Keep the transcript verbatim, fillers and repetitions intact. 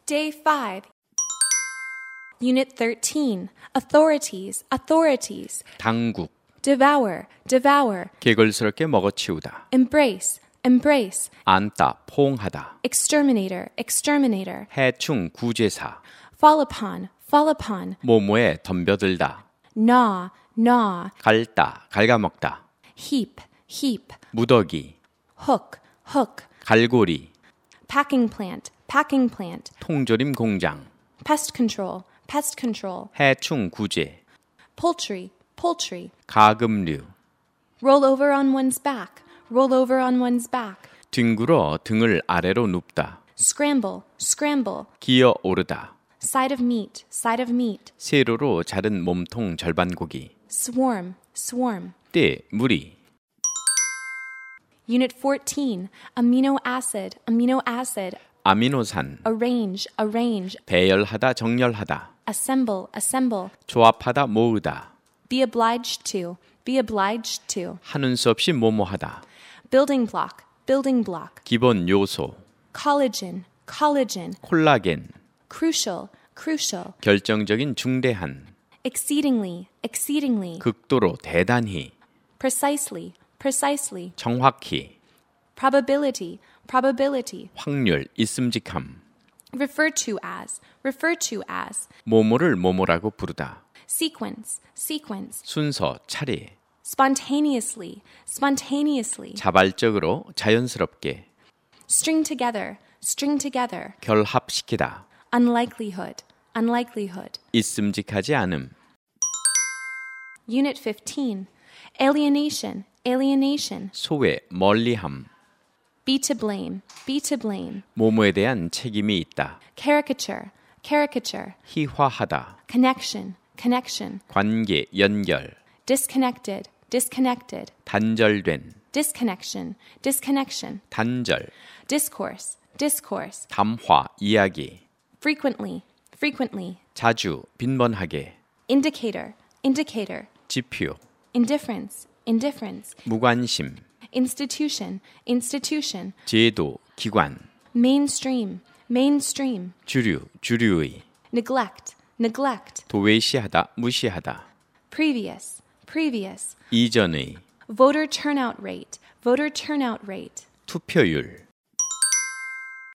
Day five. Unit thirteen. Authorities, authorities. 당국, Devour, devour. 개걸스럽게 먹어치우다. Embrace, embrace. 안다, 포옹하다. Exterminator, exterminator. 해충, 구제사. Fall upon, fall upon. 모모에 덤벼들다. Gnaw, gnaw. 갈다, 갉아먹다. Heap, heap. 무더기, Hook, hook. 갈고리. Packing plant, packing plant. 통조림 공장. Pest control, pest control. 해충, 구제. Poultry, poultry. 가금류. Roll over on one's back, roll over on one's back. 뒹굴어 등을 아래로 눕다. Scramble, scramble. 기어 오르다. Side of meat, side of meat. 세로로 자른 몸통 절반 고기. Swarm, swarm. 때, 무리. Unit fourteen. Amino acid, amino acid. 아미노산. Arrange, arrange. 배열하다, 정렬하다. Assemble, assemble. 조합하다, 모으다. Be obliged to, be obliged to. 하는 수 없이 뭐뭐하다. Building block, building block. 기본 요소. Collagen, collagen. 콜라겐. Crucial, crucial. 결정적인 중대한. Exceedingly, exceedingly. 극도로 대단히. Precisely, precisely. 정확히. Probability, probability. 확률, 있음직함. Refer to as, refer to as. 뭐뭐를 뭐뭐라고 부르다. Sequence, sequence. 순서, 차례. Spontaneously, spontaneously. 자발적으로, 자연스럽게. String together, string together. 결합시키다. Unlikelihood, unlikelihood. 있음직하지 않음. Unit fifteen. Alienation, alienation. 소외, 멀리함. Be to blame, be to blame. 모모에 대한 책임이 있다. Caricature, caricature. 희화하다. Connection, connection. 관계, 연결. Disconnected, disconnected. 단절된. Disconnection, disconnection. 단절. Discourse, discourse. 담화, 이야기. Frequently, frequently. 자주, 빈번하게. Indicator, indicator. 지표. Indifference, indifference. 무관심. Institution, institution. 제도, 기관. Mainstream, mainstream. 주류, 주류의. Neglect, neglect. 도외시하다, 무시하다. Previous, previous. 이전의. Voter turnout rate, voter turnout rate. 투표율.